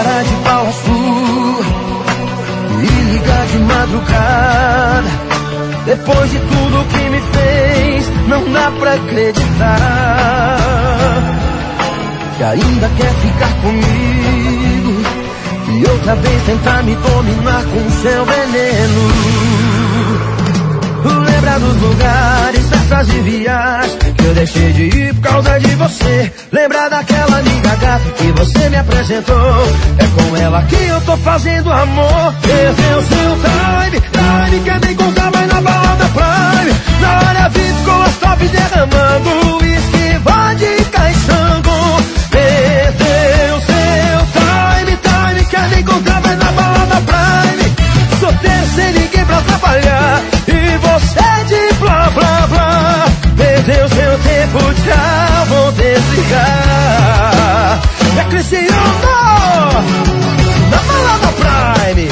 cara de pau azul e ligar de madrugada. Depois de tudo que me fez, não dá pra acreditar que ainda quer ficar comigo e outra vez tentar me dominar com seu veneno. Lembra dos lugares, festas e viagens que eu deixei de ir por causa de você. Lembra daquela amiga gata que você me apresentou. É com ela que eu tô fazendo amor. Perdeu seu time, quer me encontrar, vai na balada Prime. Na área VIP com as top derramando uísque, vodka e sangue. Perdeu seu time, quer me encontrar, vai na balada Prime. Solteiro sem ninguém pra trabalhar e você de blá blá blá. Perdeu seu tempo, tchau, vou desligar. É Cristiano na balada Prime.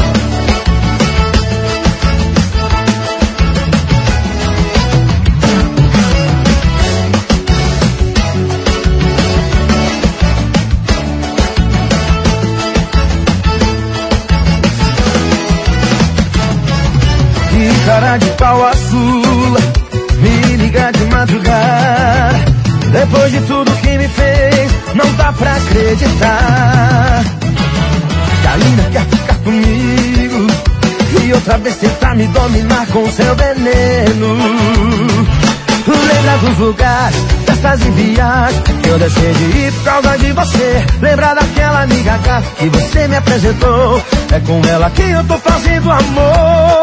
Que cara de pau azul, me liga de madrugada. Depois de tudo que me fez, não dá pra acreditar que ainda quer ficar comigo e outra vez tentar me dominar com seu veneno. Lembra dos lugares, festas e viagens que eu deixei de ir por causa de você. Lembra daquela amiga gata que você me apresentou. É com ela que eu tô fazendo amor.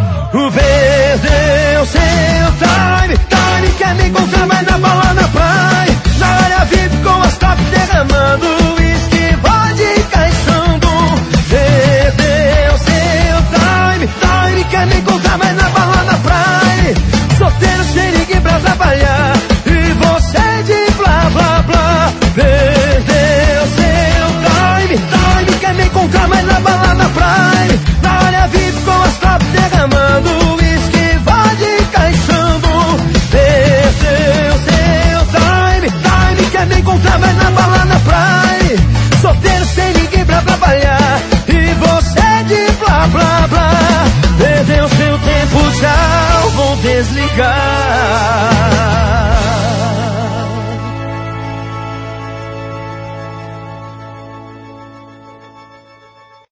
Perdeu seu time, quer me encontrar, vai na balada Prime.